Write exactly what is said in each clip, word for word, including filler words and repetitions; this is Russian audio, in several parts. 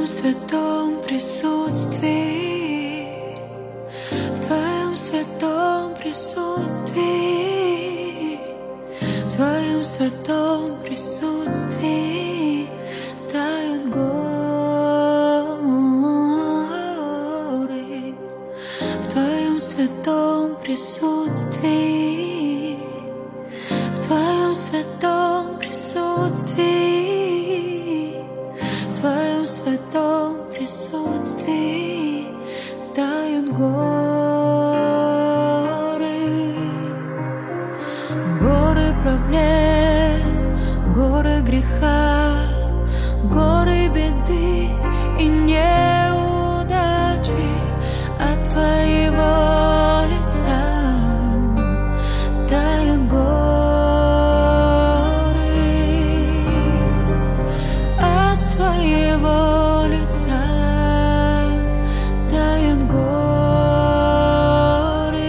Твоем святом присутствии, в Твоем святом присутствии, в Твоем святом присутствии тают горы, в Твоем святом присутствии, в Твоем святом присутствии, в Твоем святом присутствии тают горы, горы проблем, горы греха, горы беды и неудачи от Твоего лица тают горы, от Твоего лица тают горы,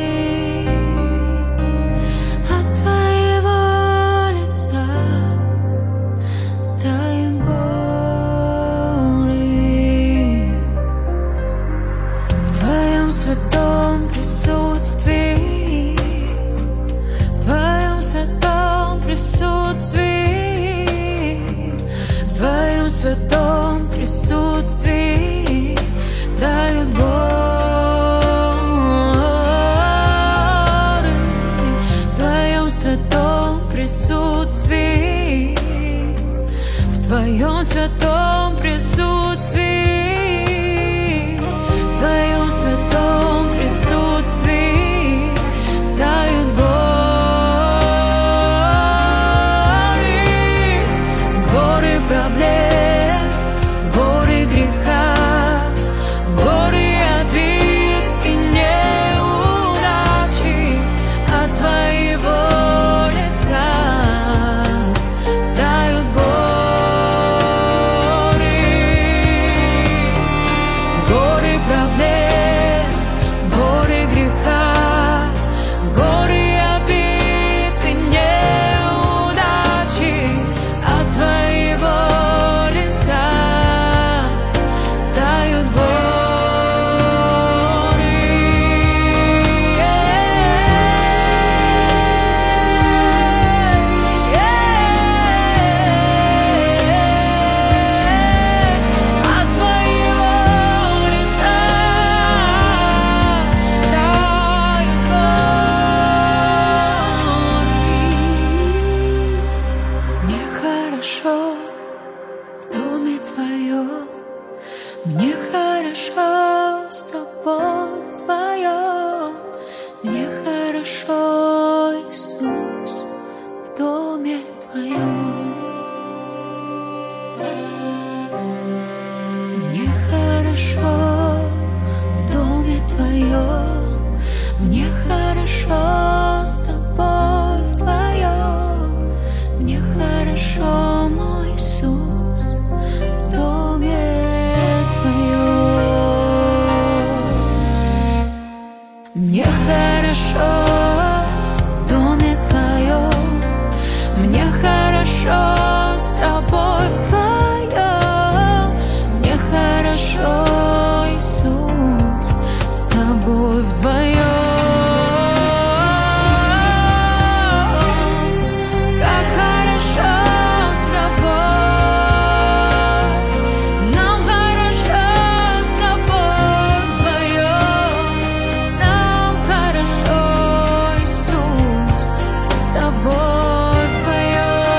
от Твоего лица тают горы. В Твоем святом присутствии, в Твоем святом присутствии, в Твоем святом присутствии тают горы, в Твоем святом присутствии, в Твоем святом присутствии, в Твоем святом присутствии тают горы, горы проблем, горы греха, горы обид и неудачи от Твоего лица тают горы, горы проблем, горы греха, горы обид и неудачи от Твоего лица тают горы. От Твоего лица тают горы. Мне хорошо в доме Твоем, мне хорошо с Тобой вдвоем, мне хорошо, Иисус, в доме Твоем. Мне хорошо в доме Твоем, мне хорошо с Тобой вдвоем, мне хорошо, мой Иисус, в доме Твоем. Мне хорошо в доме Твоем, мне хорошо с Тобой вдвоем, мне хорошо, Иисус, с Тобой вдвоем. Как хорошо с Тобой, нам хорошо с Тобой вдвоем, нам хорошо, Иисус, с Тобой вдвоем.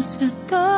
Святой.